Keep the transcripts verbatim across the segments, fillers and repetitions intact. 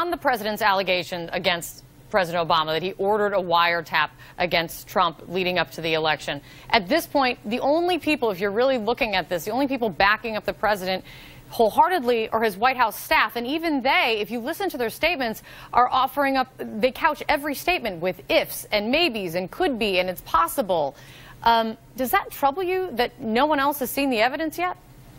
on the president's allegation against President Obama that he ordered a wiretap against Trump leading up to the election. At this point, the only people, if you're really looking at this, the only people backing up the president wholeheartedly are his White House staff. And even they, if you listen to their statements, are offering up, they couch every statement with ifs and maybes and could be and it's possible. Um, does that trouble you that no one else has seen the evidence yet?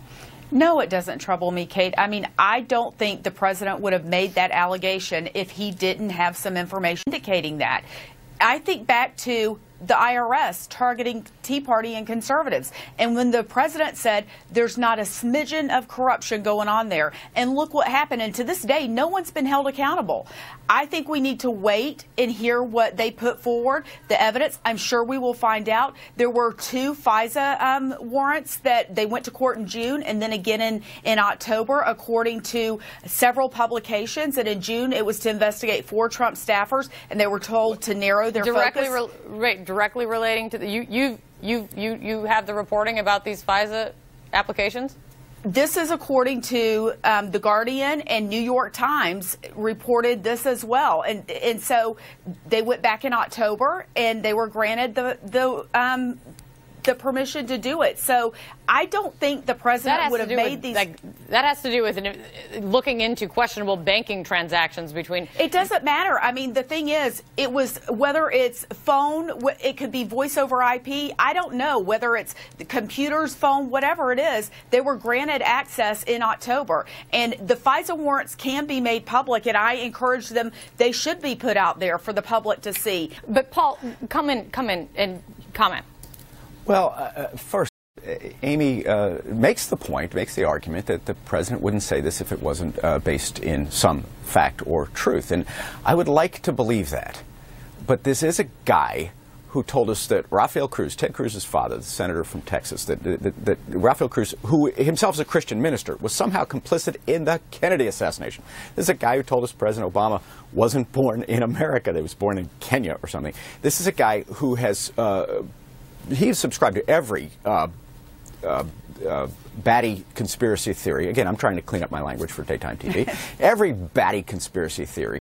No, it doesn't trouble me, Kate. I mean, I don't think the president would have made that allegation if he didn't have some information indicating that. I think back to the I R S targeting Tea Party and conservatives. And when the president said there's not a smidgen of corruption going on there, and look what happened. And to this day, no one's been held accountable. I think we need to wait and hear what they put forward, the evidence. I'm sure we will find out. There were two FISA um, warrants that they went to court in June and then again in, in October, according to several publications. And in June, it was to investigate four Trump staffers, and they were told to narrow their directly focus. Re right, directly relating to the, you, you, you, you, you have the reporting about these FISA applications? This is according to um, The Guardian, and New York Times reported this as well. And and so they went back in October and they were granted the the um, the permission to do it. So I don't think the president would have made with, these. Like, that has to do with an, looking into questionable banking transactions between. It doesn't matter. I mean, the thing is, it was whether it's phone, it could be voice over I P. I don't know whether it's the computers, phone, whatever it is. They were granted access in October, and the FISA warrants can be made public. And I encourage them; they should be put out there for the public to see. But Paul, come in, come in, and comment. Well, uh, first, Amy uh, makes the point, makes the argument that the president wouldn't say this if it wasn't uh, based in some fact or truth. And I would like to believe that. But this is a guy who told us that Rafael Cruz, Ted Cruz's father, the senator from Texas, that, that, that Rafael Cruz, who himself is a Christian minister, was somehow complicit in the Kennedy assassination. This is a guy who told us President Obama wasn't born in America, that he was born in Kenya or something. This is a guy who has... Uh, He's subscribed to every uh, uh, uh, batty conspiracy theory. Again, I'm trying to clean up my language for daytime T V. Every batty conspiracy theory